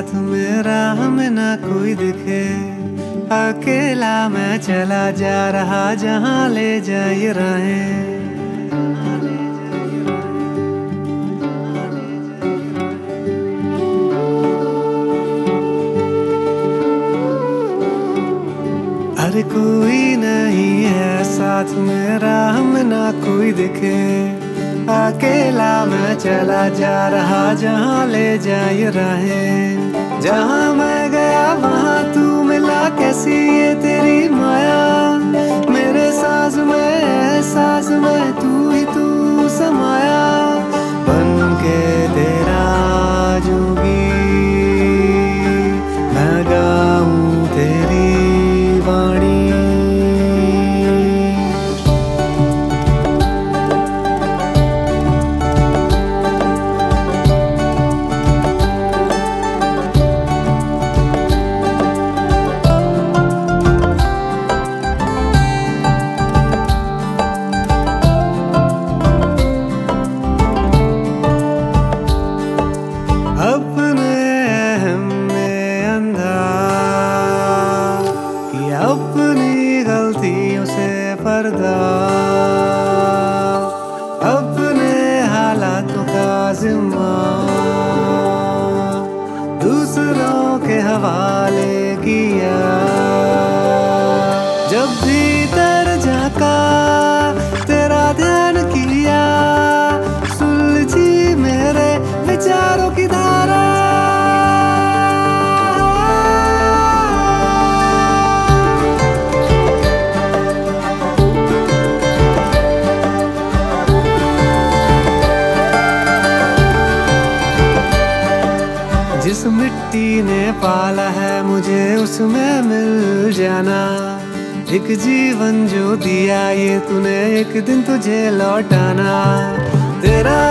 साथ मेरा हमें ना कोई दिखे, अकेला मैं चला जा रहा जहाँ ले जाए राहें। अरे कोई नहीं है साथ मेरा हमें ना कोई दिखे, अकेला मैं चला जा रहा जहाँ ले जाए राहें। जहाँ मैं गया वहाँ तू मिला, कैसी ये तेरी माया, मेरे सांस में एहसास में तू ही तू समाया। बन के तेरा जोगी मैं गाऊं तेरी वाणी। अपने हमने अंधा किया, अपनी गलतियों से पर्दा, अपने हालातों का जिम्मा दूसरों के हवाले किया। जब भीतर झांका तेरा ध्यान किया, सुलझी मेरे विचारों की धारा। जिस मिट्टी ने पाला है मुझे उसमें मिल जाना, एक जीवन जो दिया ये तूने एक दिन तुझे लौटाना। तेरा